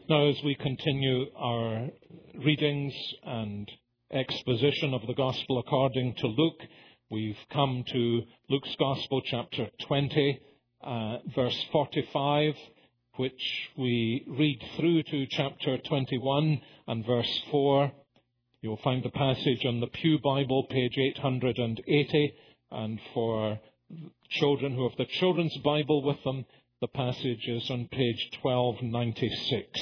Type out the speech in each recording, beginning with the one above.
Now, as we continue our readings and exposition of the Gospel according to Luke, we've come to Luke's Gospel, chapter 20, verse 45, which we read through to chapter 21 and verse 4. You'll find the passage on the Pew Bible, page 880, and for children who have the Children's Bible with them, the passage is on page 1296.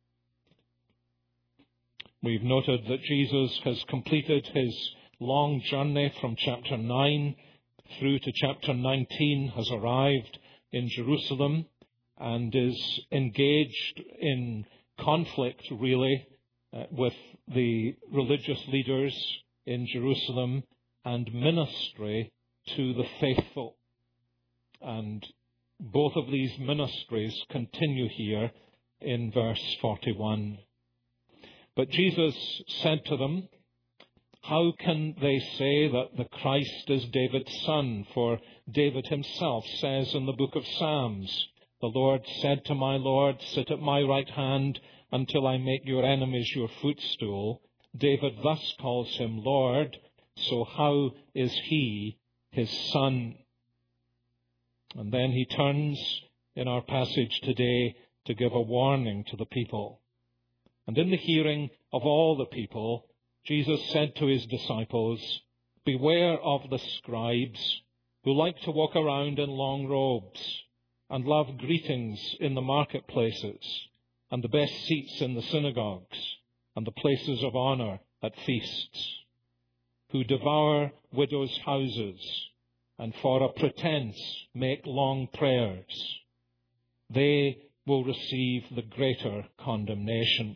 We've noted that Jesus has completed his long journey from chapter 9 through to chapter 19, has arrived in Jerusalem and is engaged in conflict, really, with the religious leaders in Jerusalem and ministry to the faithful. And both of these ministries continue here in verse 41. But Jesus said to them, "How can they say that the Christ is David's son? For David himself says in the book of Psalms, 'The Lord said to my Lord, sit at my right hand until I make your enemies your footstool.' David thus calls him Lord, so how is he his son?" And then he turns in our passage today to give a warning to the people. And in the hearing of all the people, Jesus said to his disciples, "Beware of the scribes who like to walk around in long robes and love greetings in the marketplaces and the best seats in the synagogues and the places of honor at feasts, who devour widows' houses and for a pretense make long prayers. They will receive the greater condemnation."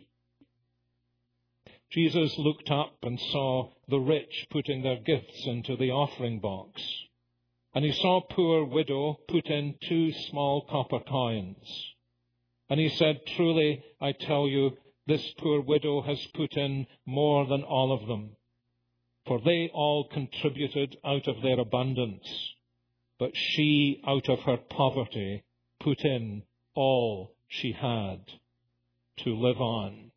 Jesus looked up and saw the rich putting their gifts into the offering box. And he saw a poor widow put in 2 small copper coins. And he said, "Truly, I tell you, this poor widow has put in more than all of them. For they all contributed out of their abundance, but she, out of her poverty, put in all she had to live on."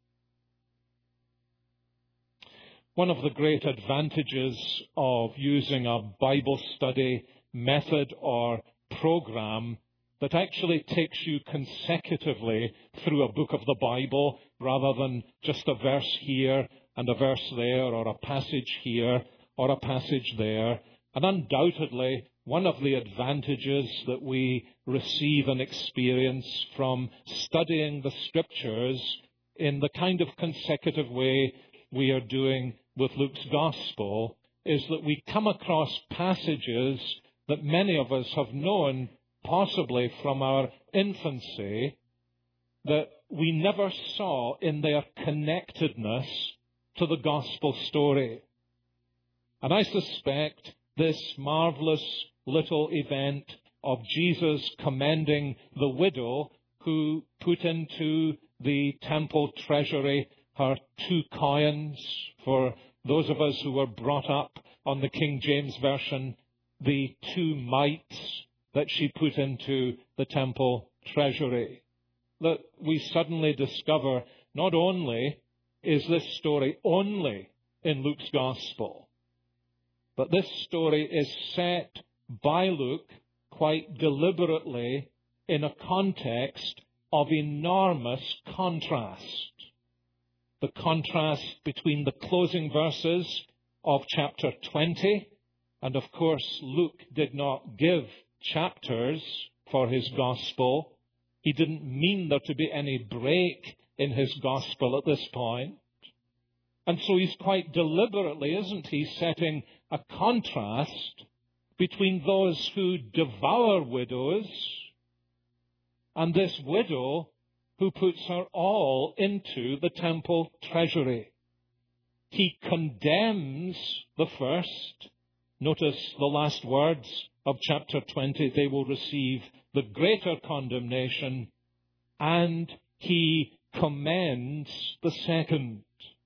One of the great advantages of using a Bible study method or program that actually takes you consecutively through a book of the Bible rather than just a verse here and a verse there, or a passage here or a passage there. And undoubtedly, one of the advantages that we receive and experience from studying the Scriptures in the kind of consecutive way we are doing with Luke's Gospel is that we come across passages that many of us have known, possibly from our infancy, that we never saw in their connectedness to the Gospel story. And I suspect this marvelous little event of Jesus commending the widow who put into the temple treasury her 2 coins, for those of us who were brought up on the King James Version, the 2 mites that she put into the temple treasury, that we suddenly discover not only is this story only in Luke's Gospel, but this story is set by Luke quite deliberately in a context of enormous contrast. The contrast between the closing verses of chapter 20, and of course Luke did not give chapters for his Gospel. He didn't mean there to be any break in his Gospel at this point. And so he's quite deliberately, isn't he, setting a contrast between those who devour widows and this widow who puts her all into the temple treasury. He condemns the first. Notice the last words of chapter 20. They will receive the greater condemnation. And he commends the second.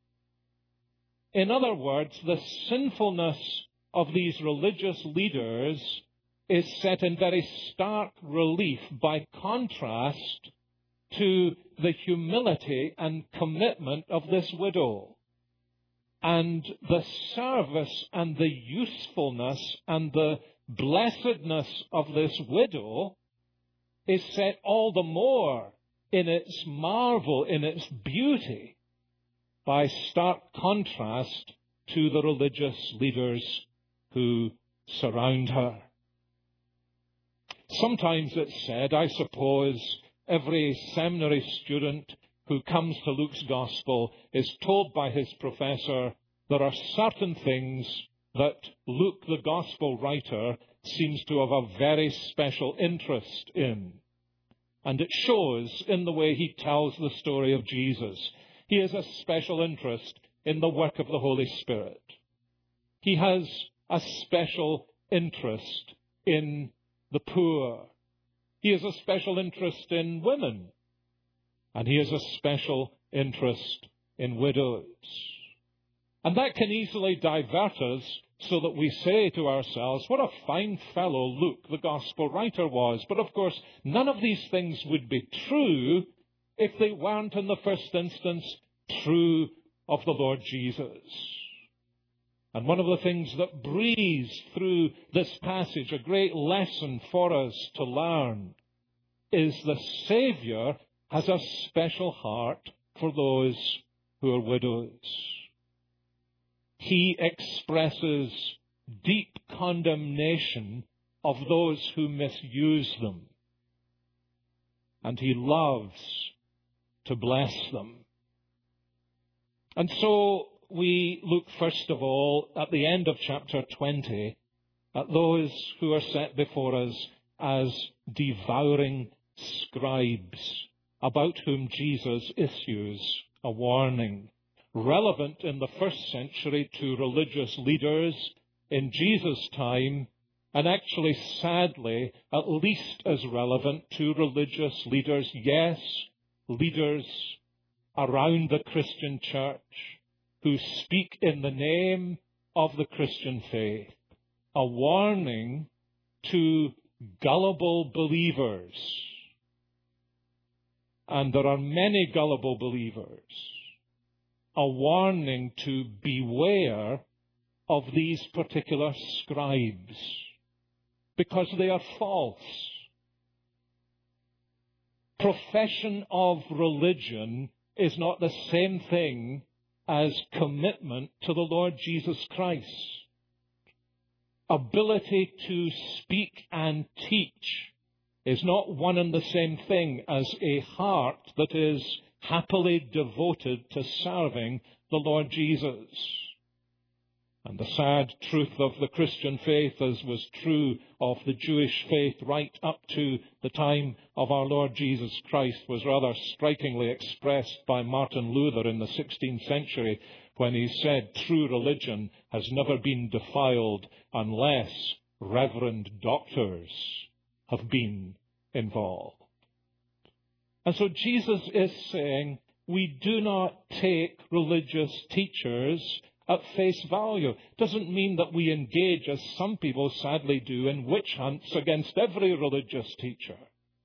In other words, the sinfulness of these religious leaders is set in very stark relief by contrast to the humility and commitment of this widow. And the service and the usefulness and the blessedness of this widow is set all the more in its marvel, in its beauty, by stark contrast to the religious leaders who surround her. Sometimes it's said, I suppose, every seminary student who comes to Luke's Gospel is told by his professor there are certain things that Luke, the Gospel writer, seems to have a very special interest in. And it shows in the way he tells the story of Jesus. He has a special interest in the work of the Holy Spirit. He has a special interest in the poor. He has a special interest in women. And he has a special interest in widows. And that can easily divert us so that we say to ourselves, what a fine fellow Luke, the Gospel writer, was. But of course, none of these things would be true if they weren't in the first instance true of the Lord Jesus. And one of the things that breathes through this passage, a great lesson for us to learn, is the Saviour has a special heart for those who are widows. He expresses deep condemnation of those who misuse them. And he loves to bless them. And so we look first of all at the end of chapter 20 at those who are set before us as devouring scribes, about whom Jesus issues a warning, relevant in the first century to religious leaders in Jesus' time, and actually, sadly, at least as relevant to religious leaders, yes, leaders around the Christian church who speak in the name of the Christian faith. A warning to gullible believers. And there are many gullible believers. A warning to beware of these particular scribes, because they are false. Profession of religion is not the same thing as commitment to the Lord Jesus Christ. Ability to speak and teach is not one and the same thing as a heart that is happily devoted to serving the Lord Jesus. And the sad truth of the Christian faith, as was true of the Jewish faith right up to the time of our Lord Jesus Christ, was rather strikingly expressed by Martin Luther in the 16th century when he said, true religion has never been defiled unless reverend doctors have been involved. And so Jesus is saying, we do not take religious teachers at face value. Doesn't mean that we engage, as some people sadly do, in witch hunts against every religious teacher.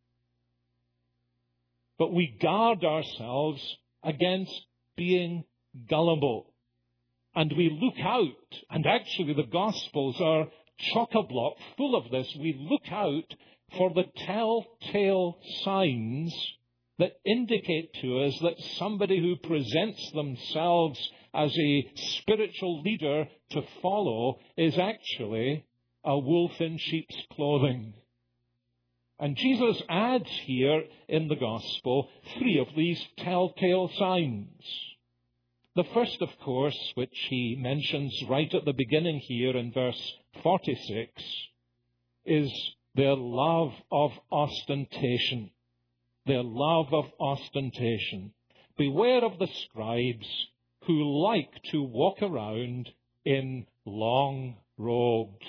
But we guard ourselves against being gullible. And we look out, and actually the Gospels are chock-a-block full of this. We look out for the telltale signs that indicate to us that somebody who presents themselves as a spiritual leader to follow is actually a wolf in sheep's clothing. And Jesus adds here in the Gospel 3 of these telltale signs. The first, of course, which he mentions right at the beginning here in verse 46, is their love of ostentation. Their love of ostentation. Beware of the scribes who like to walk around in long robes.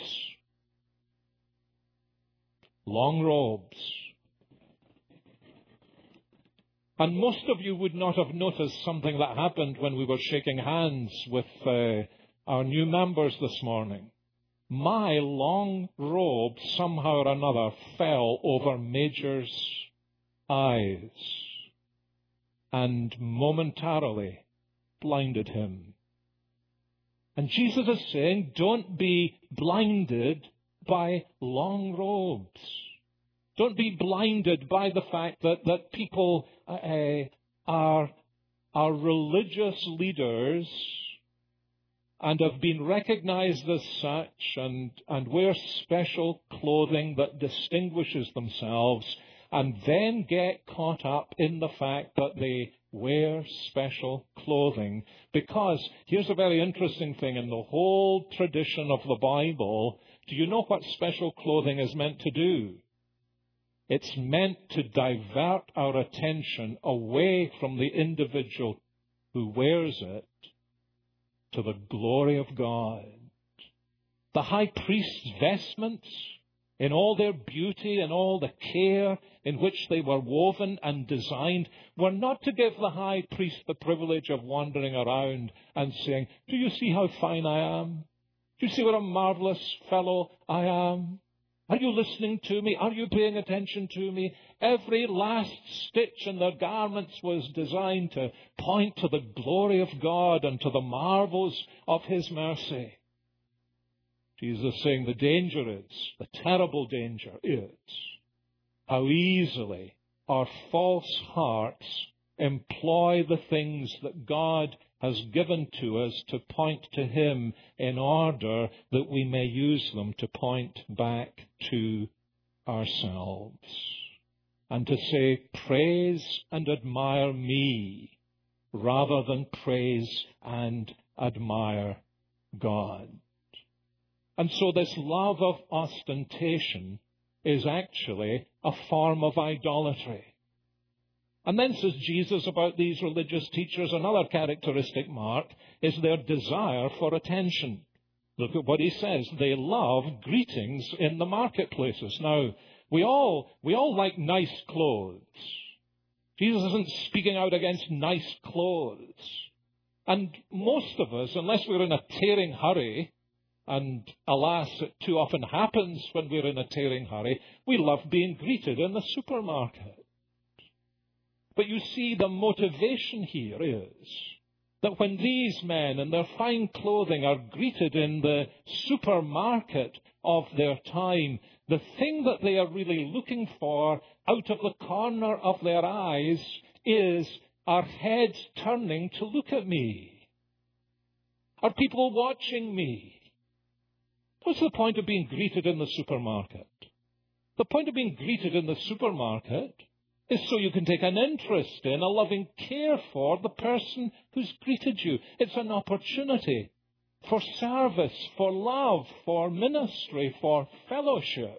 Long robes. And most of you would not have noticed something that happened when we were shaking hands with our new members this morning. My long robe, somehow or another, fell over Major's eyes. and momentarily blinded him. And Jesus is saying, don't be blinded by long robes. Don't be blinded by the fact that people are religious leaders and have been recognized as such and wear special clothing that distinguishes themselves, and then get caught up in the fact that they wear special clothing. Because here's a very interesting thing in the whole tradition of the Bible. Do you know what special clothing is meant to do? It's meant to divert our attention away from the individual who wears it to the glory of God. The high priest's vestments, in all their beauty and all the care in which they were woven and designed, were not to give the high priest the privilege of wandering around and saying, do you see how fine I am? Do you see what a marvelous fellow I am? Are you listening to me? Are you paying attention to me? Every last stitch in their garments was designed to point to the glory of God and to the marvels of His mercy. Jesus is saying the danger is, the terrible danger is, how easily our false hearts employ the things that God has given to us to point to Him in order that we may use them to point back to ourselves. And to say, praise and admire me, rather than praise and admire God. And so this love of ostentation is actually a form of idolatry. And then says Jesus about these religious teachers, another characteristic mark is their desire for attention. Look at what he says. They love greetings in the marketplaces. Now, we all like nice clothes. Jesus isn't speaking out against nice clothes. And most of us, unless we're in a tearing hurry, and alas, it too often happens when we're in a tearing hurry, we love being greeted in the supermarket. But you see, the motivation here is that when these men in their fine clothing are greeted in the supermarket of their time, the thing that they are really looking for out of the corner of their eyes is, are heads turning to look at me? Are people watching me? What's the point of being greeted in the supermarket? The point of being greeted in the supermarket is so you can take an interest in, a loving care for the person who's greeted you. It's an opportunity for service, for love, for ministry, for fellowship.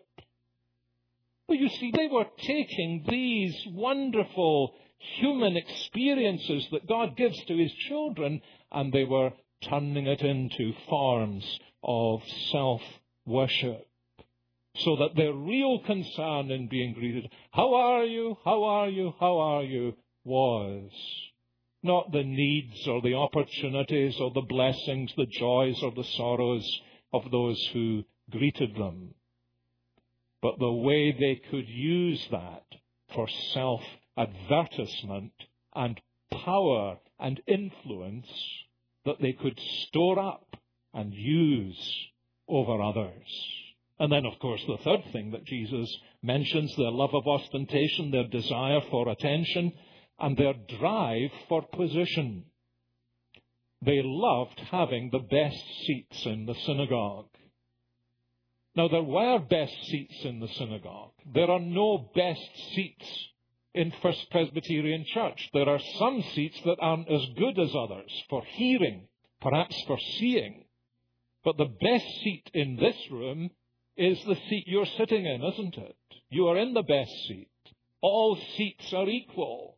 But you see, they were taking these wonderful human experiences that God gives to His children, and they were turning it into forms of self-worship. So that their real concern in being greeted, how are you, how are you, how are you, was not the needs or the opportunities or the blessings, the joys or the sorrows of those who greeted them, but the way they could use that for self-advertisement and power and influence that they could store up and use over others. And then, of course, the third thing that Jesus mentions, their love of ostentation, their desire for attention, and their drive for position. They loved having the best seats in the synagogue. Now, there were best seats in the synagogue. There are no best seats in First Presbyterian Church. There are some seats that aren't as good as others for hearing, perhaps for seeing. But the best seat in this room is the seat you're sitting in, isn't it? You are in the best seat. All seats are equal.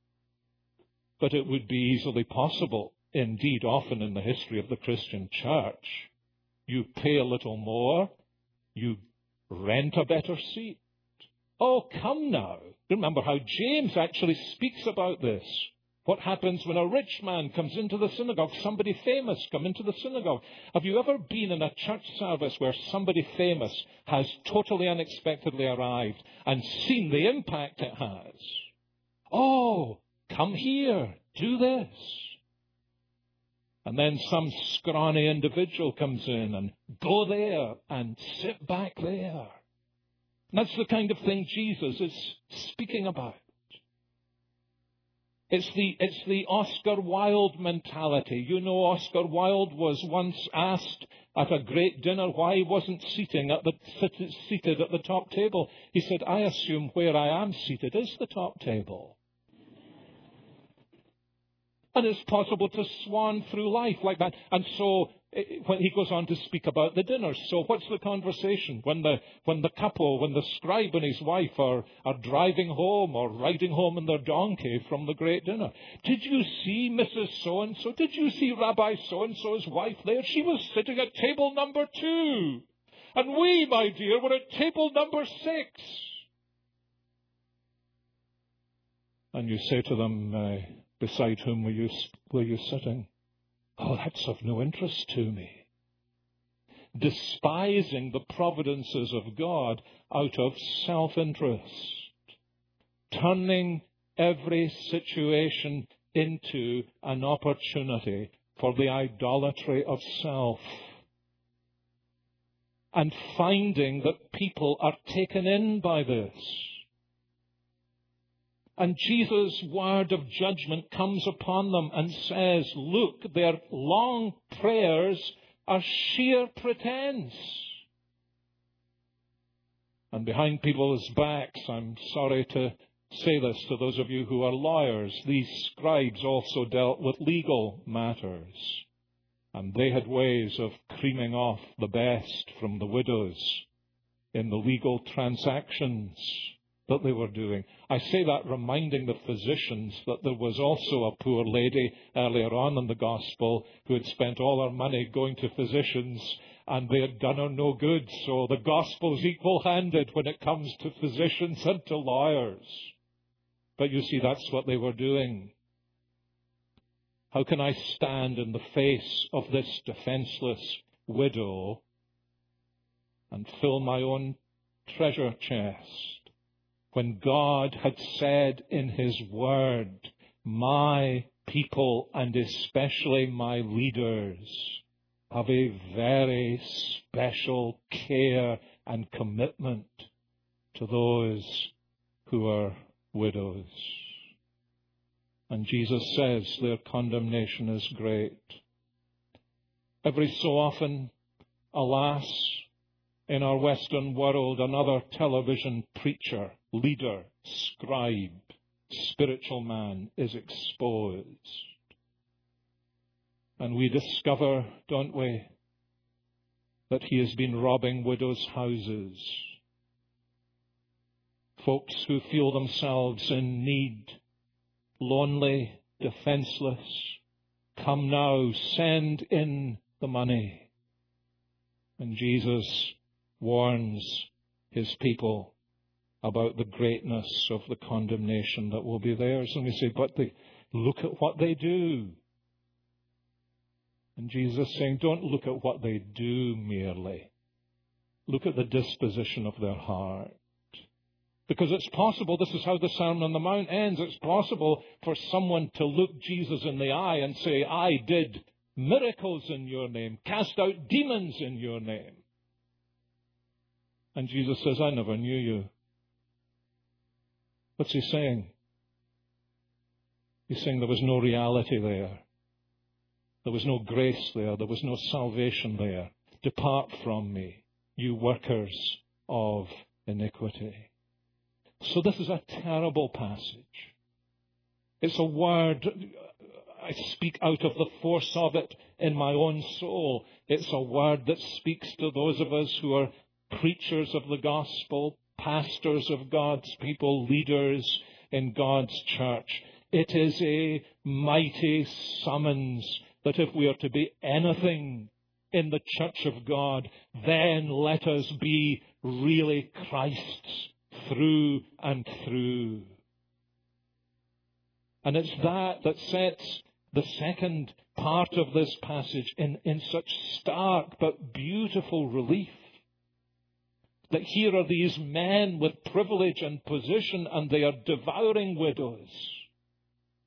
But it would be easily possible, indeed often in the history of the Christian church, you pay a little more, you rent a better seat. Oh, come now. Remember how James actually speaks about this. What happens when a rich man comes into the synagogue, somebody famous come into the synagogue? Have you ever been in a church service where somebody famous has totally unexpectedly arrived and seen the impact it has? Oh, Come here, do this. And then some scrawny individual comes in and go there and sit back there. And that's the kind of thing Jesus is speaking about. It's the Oscar Wilde mentality. You know, Oscar Wilde was once asked at a great dinner why he wasn't seated at the top table. He said, I assume where I am seated is the top table. And it's possible to swan through life like that. And so when he goes on to speak about the dinner, so what's the conversation? When the couple, when the scribe and his wife are driving home or riding home in their donkey from the great dinner. Did you see Mrs. So-and-so? Did you see Rabbi so-and-so's wife there? She was sitting at table number 2. And we, my dear, were at table number 6. And you say to them, beside whom were you sitting? Oh, that's of no interest to me. Despising the providences of God out of self-interest. Turning every situation into an opportunity for the idolatry of self. And finding that people are taken in by this. And Jesus' word of judgment comes upon them and says, look, their long prayers are sheer pretense. And behind people's backs, I'm sorry to say this to those of you who are lawyers, these scribes also dealt with legal matters. And they had ways of creaming off the best from the widows in the legal transactions that they were doing. I say that reminding the physicians that there was also a poor lady earlier on in the gospel who had spent all her money going to physicians and they had done her no good. So the gospel's equal-handed when it comes to physicians and to lawyers. But you see, that's what they were doing. How can I stand in the face of this defenseless widow and fill my own treasure chest? When God had said in His Word, my people and especially my leaders have a very special care and commitment to those who are widows. And Jesus says their condemnation is great. Every so often, alas, in our Western world, another television preacher, leader, scribe, spiritual man is exposed. And we discover, don't we, that he has been robbing widows' houses. Folks who feel themselves in need, lonely, defenseless, come now, send in the money. And Jesus warns His people about the greatness of the condemnation that will be theirs. And we say, but look at what they do. And Jesus is saying, don't look at what they do merely. Look at the disposition of their heart. Because it's possible, this is how the Sermon on the Mount ends, it's possible for someone to look Jesus in the eye and say, I did miracles in your name, cast out demons in your name. And Jesus says, I never knew you. What's He saying? He's saying there was no reality there. There was no grace there. There was no salvation there. Depart from me, you workers of iniquity. So this is a terrible passage. It's a word, I speak out of the force of it in my own soul. It's a word that speaks to those of us who are preachers of the gospel, pastors of God's people, leaders in God's church. It is a mighty summons that if we are to be anything in the church of God, then let us be really Christ's through and through. And it's that sets the second part of this passage in such stark but beautiful relief. That here are these men with privilege and position, and they are devouring widows.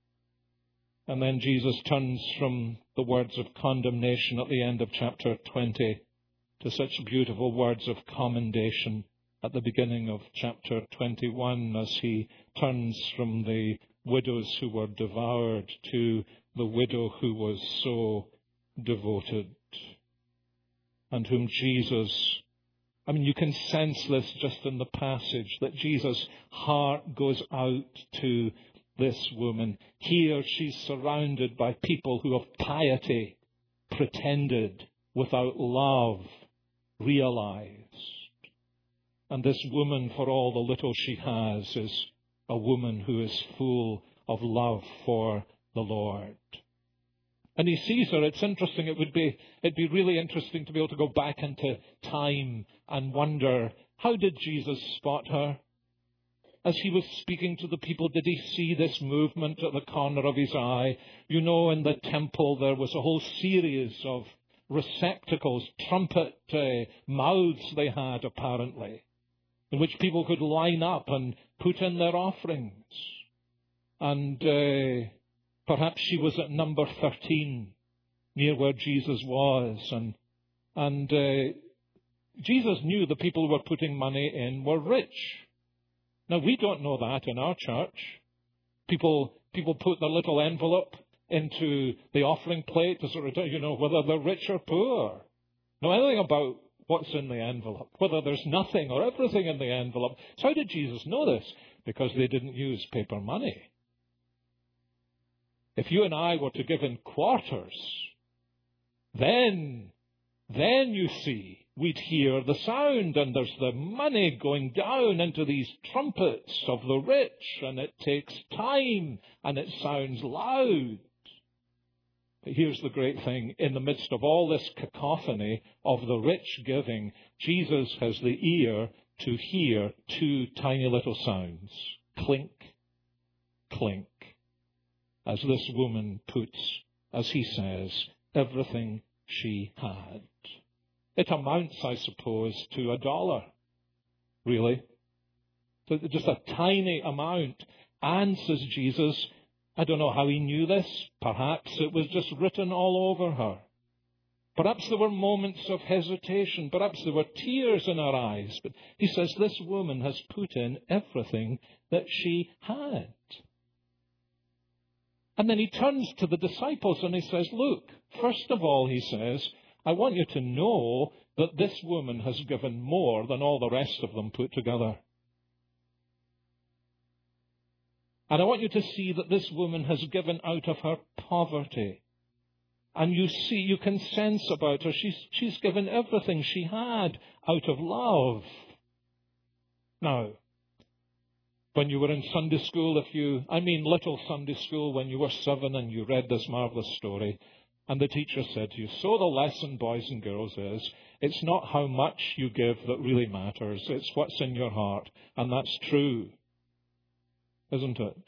And then Jesus turns from the words of condemnation at the end of chapter 20 to such beautiful words of commendation at the beginning of chapter 21 as he turns from the widows who were devoured to the widow who was so devoted, and whom Jesus, you can sense this just in the passage, that Jesus' heart goes out to this woman. Here she's surrounded by people who have piety pretended without love realized. And this woman, for all the little she has, is a woman who is full of love for the Lord. And he sees her. It's interesting. It'd be really interesting to be able to go back into time and wonder, how did Jesus spot her? As he was speaking to the people, did he see this movement at the corner of his eye? You know, in the temple there was a whole series of receptacles, trumpet mouths they had apparently, in which people could line up and put in their offerings. And perhaps she was at number 13, near where Jesus was. And Jesus knew the people who were putting money in were rich. Now, we don't know that in our church. People put their little envelope into the offering plate to sort of, whether they're rich or poor. Know anything about what's in the envelope, whether there's nothing or everything in the envelope. So how did Jesus know this? Because they didn't use paper money. If you and I were to give in quarters, then you see, we'd hear the sound, and there's the money going down into these trumpets of the rich, and it takes time, and it sounds loud. But here's the great thing. In the midst of all this cacophony of the rich giving, Jesus has the ear to hear two tiny little sounds. Clink, clink. As this woman puts, as he says, everything she had. It amounts, I suppose, to $1, really. Just a tiny amount. And, says Jesus, I don't know how he knew this. Perhaps it was just written all over her. Perhaps there were moments of hesitation. Perhaps there were tears in her eyes. But he says this woman has put in everything that she had. And then he turns to the disciples and he says, look, first of all, he says, I want you to know that this woman has given more than all the rest of them put together. And I want you to see that this woman has given out of her poverty. And you can sense about her, she's given everything she had out of love. Now, when you were in Sunday school, little Sunday school, when you were 7 and you read this marvelous story, and the teacher said to you, so the lesson, boys and girls, is, it's not how much you give that really matters, it's what's in your heart. And that's true, isn't it?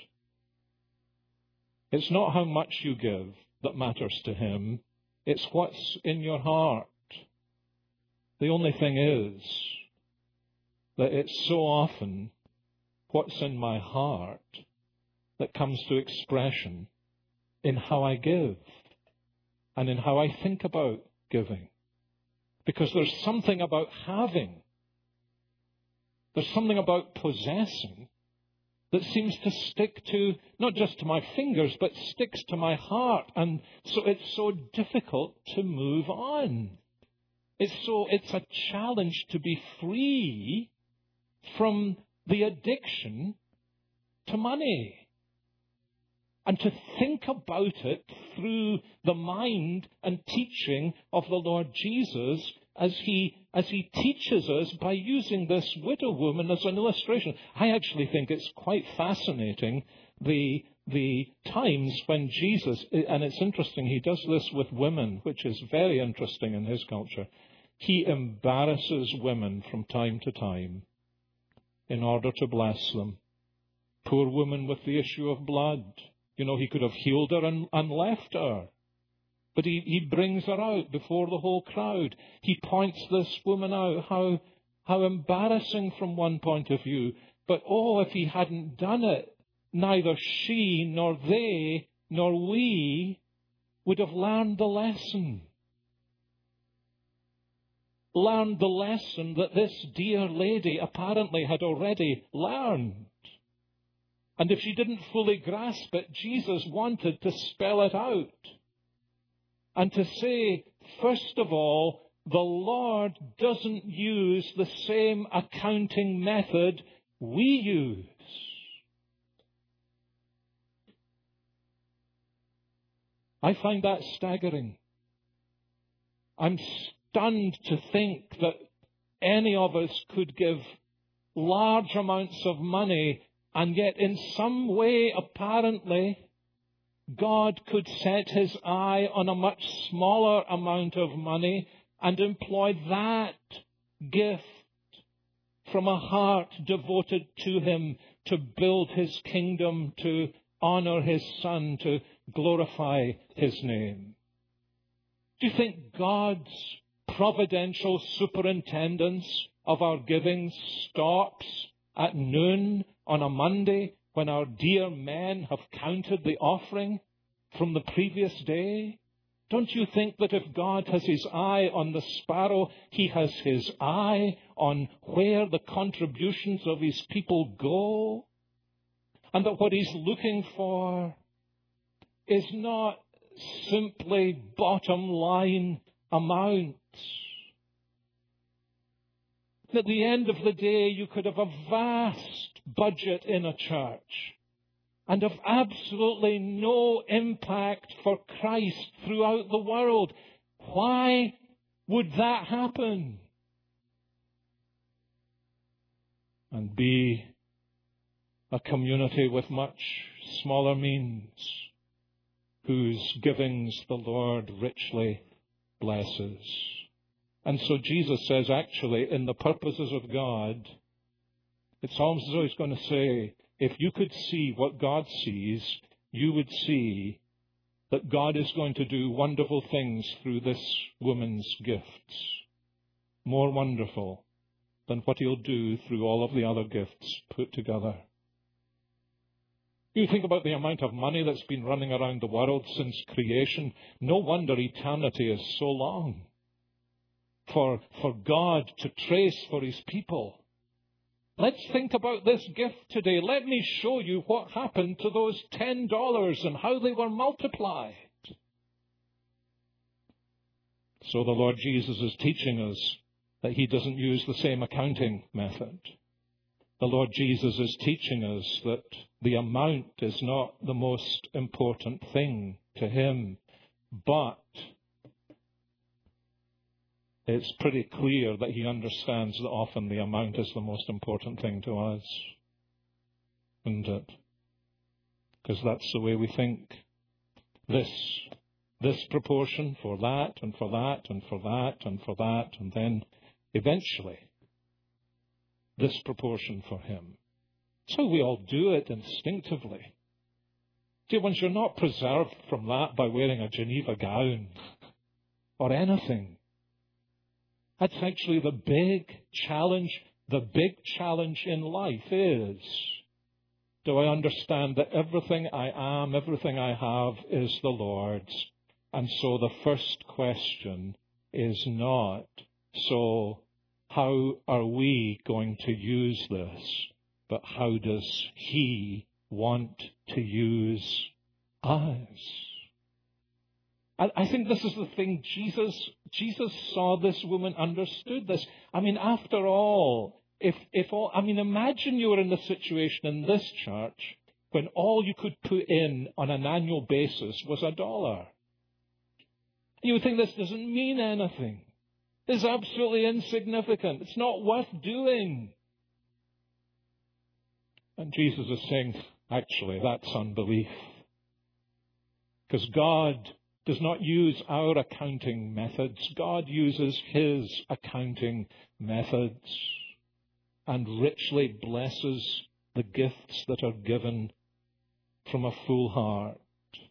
It's not how much you give that matters to him, it's what's in your heart. The only thing is that it's so often what's in my heart that comes to expression in how I give and in how I think about giving. Because there's something about having, there's something about possessing that seems to stick to, not just to my fingers, but sticks to my heart. And so it's so difficult to move on. It's a challenge to be free from the addiction to money. And to think about it through the mind and teaching of the Lord Jesus as he teaches us by using this widow woman as an illustration. I actually think it's quite fascinating, the times when Jesus, and it's interesting, he does this with women, which is very interesting in his culture. He embarrasses women from time to time in order to bless them. Poor woman with the issue of blood. He could have healed her and left her. But he brings her out before the whole crowd. He points this woman out, how embarrassing from one point of view. But if he hadn't done it, neither she nor they nor we would have learned the lesson. Learned the lesson that this dear lady apparently had already learned. And if she didn't fully grasp it, Jesus wanted to spell it out. And to say, first of all, the Lord doesn't use the same accounting method we use. I find that staggering. I'm stunned to think that any of us could give large amounts of money, and yet in some way, apparently, God could set his eye on a much smaller amount of money and employ that gift from a heart devoted to him to build his kingdom, to honor his Son, to glorify his name. Do you think God's providential superintendence of our giving stops at noon on a Monday when our dear men have counted the offering from the previous day? Don't you think that if God has his eye on the sparrow, he has his eye on where the contributions of his people go? And that what he's looking for is not simply bottom line amounts. At the end of the day, you could have a vast budget in a church and have absolutely no impact for Christ throughout the world. Why would that happen? And be a community with much smaller means, whose givings the Lord richly blesses. And so Jesus says, actually, in the purposes of God, it's almost as though he's going to say, if you could see what God sees, you would see that God is going to do wonderful things through this woman's gifts. More wonderful than what he'll do through all of the other gifts put together. You think about the amount of money that's been running around the world since creation. No wonder eternity is so long. For God to trace for his people. Let's think about this gift today. Let me show you what happened to those $10 and how they were multiplied. So the Lord Jesus is teaching us that he doesn't use the same accounting method. The Lord Jesus is teaching us that the amount is not the most important thing to him, but it's pretty clear that he understands that often the amount is the most important thing to us. Isn't it? Because that's the way we think. This proportion for that, and for that, and for that, and for that, and then eventually this proportion for him. So we all do it instinctively. Dear ones, you're not preserved from that by wearing a Geneva gown or anything. That's actually the big challenge. The big challenge in life is, do I understand that everything I am, everything I have is the Lord's? And so the first question is not, so how are we going to use this? But how does he want to use us? I think this is the thing. Jesus saw this woman, understood this. I mean, after all, imagine you were in the situation in this church when all you could put in on an annual basis was $1. You would think this doesn't mean anything. It's absolutely insignificant. It's not worth doing. And Jesus is saying, actually, that's unbelief. Because God does not use our accounting methods. God uses his accounting methods and richly blesses the gifts that are given from a full heart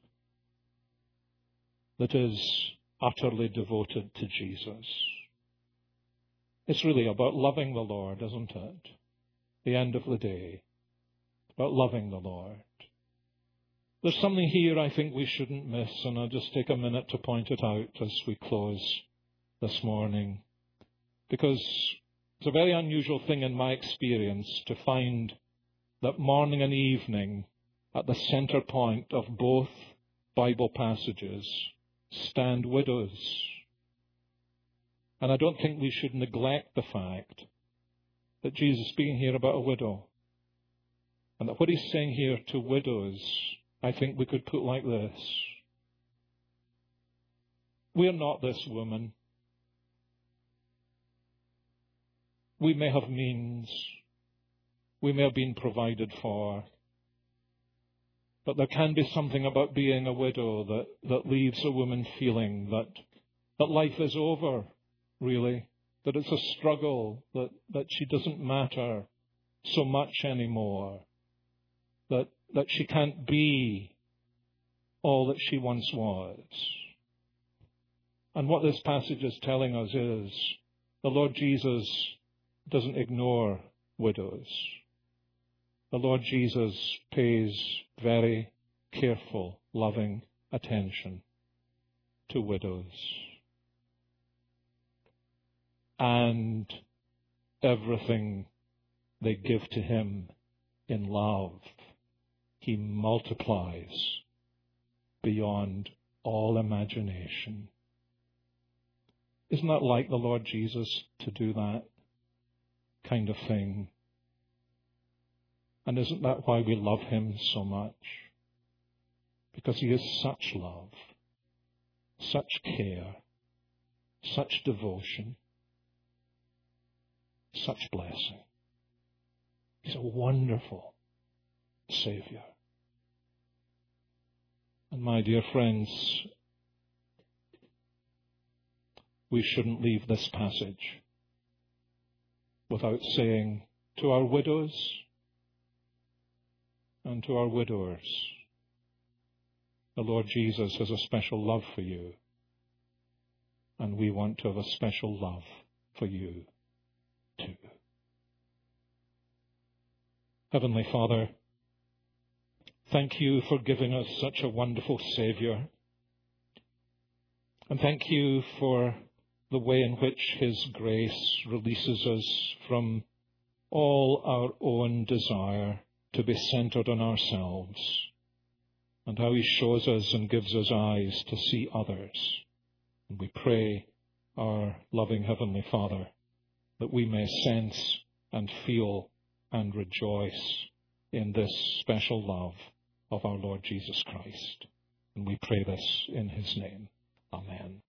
that is utterly devoted to Jesus. It's really about loving the Lord, isn't it? The end of the day, about loving the Lord. There's something here I think we shouldn't miss, and I'll just take a minute to point it out as we close this morning. Because it's a very unusual thing in my experience to find that morning and evening, at the center point of both Bible passages, stand widows. And I don't think we should neglect the fact that Jesus is speaking here about a widow. And that what he's saying here to widows, I think we could put like this. We're not this woman. We may have means. We may have been provided for. But there can be something about being a widow that leaves a woman feeling that life is over, really. That it's a struggle, that she doesn't matter so much anymore. That she can't be all that she once was. And what this passage is telling us is the Lord Jesus doesn't ignore widows. The Lord Jesus pays very careful, loving attention to widows. And everything they give to him in love, he multiplies beyond all imagination. Isn't that like the Lord Jesus to do that kind of thing? And isn't that why we love him so much? Because he is such love, such care, such devotion, such blessing. He's a wonderful Savior. And my dear friends, we shouldn't leave this passage without saying to our widows and to our widowers, the Lord Jesus has a special love for you, and we want to have a special love for you too. Heavenly Father, thank you for giving us such a wonderful Savior. And thank you for the way in which his grace releases us from all our own desire to be centered on ourselves, and how he shows us and gives us eyes to see others. And we pray, our loving Heavenly Father, that we may sense and feel and rejoice in this special love of our Lord Jesus Christ. And we pray this in his name. Amen.